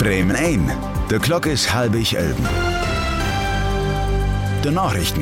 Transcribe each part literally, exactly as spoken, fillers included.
Bremen ein. De Glock is halbig elben. De Nachrichten.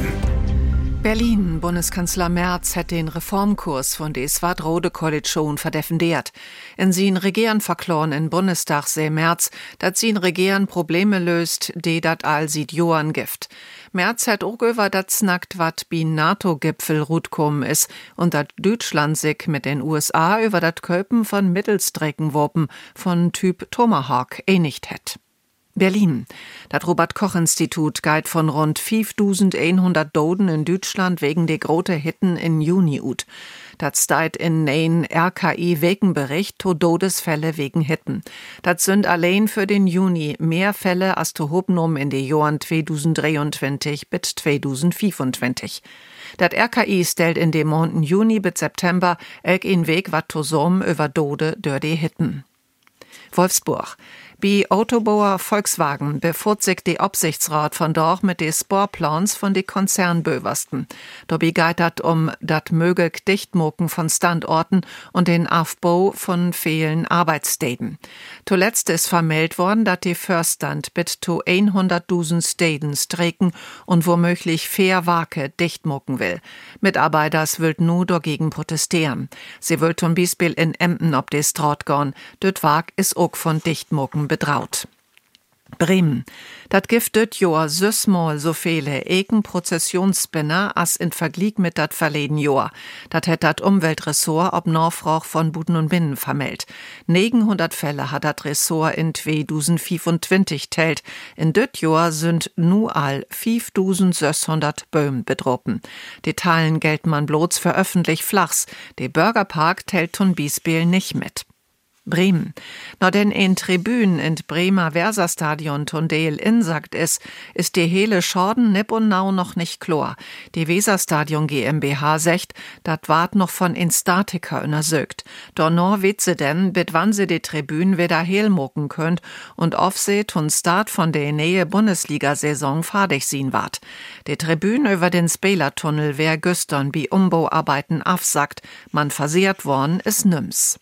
Berlin. Bundeskanzler Merz hat den Reformkurs von der Swadrode-Koalition verdefendiert. In sin Regieren verkloren in Bundestag seh Merz, dat sin Regieren Probleme löst, die dat all sieht Johann Gift. Merz hat auch über dat snackt, wat bi NATO-Gipfel rutkommen is und dat Deutschland sich mit den U S A über dat Köpen von Mittelstreckenwaffen von Typ Tomahawk einigt het. Berlin. Das Robert-Koch-Institut geht von rund fünftausendeinhundert Toten in Deutschland wegen der großen Hitten in Juni ut. Das steht in nein R K I-Wegenbericht to Todesfälle wegen Hitten. Das sind allein für den Juni mehr Fälle als to Hopnum in den Jahren zweitausenddreiundzwanzig bis zweitausendfünfundzwanzig. Das R K I stellt in den Monaten Juni bis September elk in Weg wat to som über Tode durch die Hitten. Wolfsburg. Bi Autobauer Volkswagen bevorzugt die Aufsichtsrat von dort mit de Sporplans von de Konzernböwersten. Dabei geht dat um dat möglich Dichtmucken von Standorten und den Aufbau von vielen Arbeitsstätten. Zuletzt ist vermeldet worden, dat die Förstand bis zu hunderttausend Städten streiken und womöglich fair Wake dichtmucken will. Mitarbeiters wild nu dagegen protestieren. Sie will zum Beispiel in Emden ob de Straat gehen. Dort Wag is ook von Dichtmucken betraut. Bremen. Dat gift döt Jahr süßmal so viele eken Prozessionsspinner as in Vergleich mit dat verleden Jahr. Dat het dat Umweltressort ob Nachfrage von Buden und Binnen vermeldt. neunhundert Fälle hat dat Ressort in zweitausendfünfundzwanzig telt. In döt Jahr sind nu all fünftausendsechshundert Böhm bedroppen. Detailen gelten man bloß für öffentlich Flachs. De Bürgerpark telt tun Biesbiel nicht mit. Bremen. Na denn in Tribünen in Bremer Weserstadion Tondeel insagt es, ist die hele Schorden nipp und nau noch nicht klar. Die Weserstadion GmbH sagt, dat wart noch von Instatiker untersucht. Donor wit se denn, bit wann se die Tribünen wieder helmucken könnt und aufseht und Start von der Nähe Bundesliga-Saison fertig sin wart. Die Tribünen über den Spielertunnel wär güstern wie Umbauarbeiten afsagt, man versehrt worden is nims.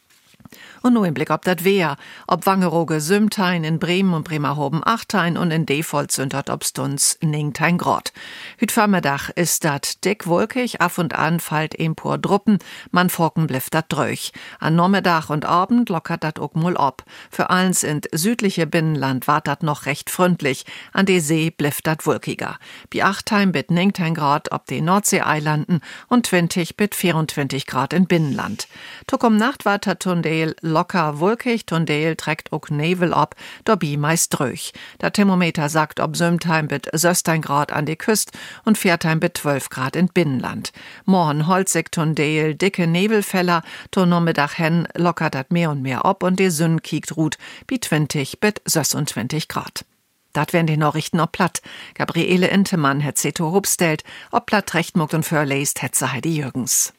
Und nur im Blick ob dat Wehr, ob Wangerooge Sümtein in Bremen und Bremerhoven Achtein und in Devold sündert ob Stunz Ningtein Grot. Hüt Vormittag ist dat dick wolkig, af und an fallt empor Druppen, man forken blifft dat dröch. An Nachmittag und Abend lockert dat ook mul ob. Für allens in südliche Binnenland wart dat noch recht freundlich, an de See blifft dat wolkiger. Bi Achtein bit Ningtein Grad ob de Nordseeeilanden und zwanzig bit vierundzwanzig Grad in Binnenland. Tuck um Nacht war Tondeel locker wolkig, Tondeel trägt ook Nebel ab, dobi meist dröch. Der Thermometer sagt ob Sümtheim bit sechzehn Grad an die Küst und Viertheim bit zwölf Grad in Binnenland. Morgen holzig Tondeel, dicke Nebelfeller, ton Nachmittag hen lockert dat mehr und mehr ab und die Sünn kiekt ruht, bi zwanzig bit sechsundzwanzig Grad. Dat wären die Nachrichten ob Platt. Gabriele Intemann het Seto Hubstelt, ob Platt recht muckt und förleist het se Heidi Jürgens.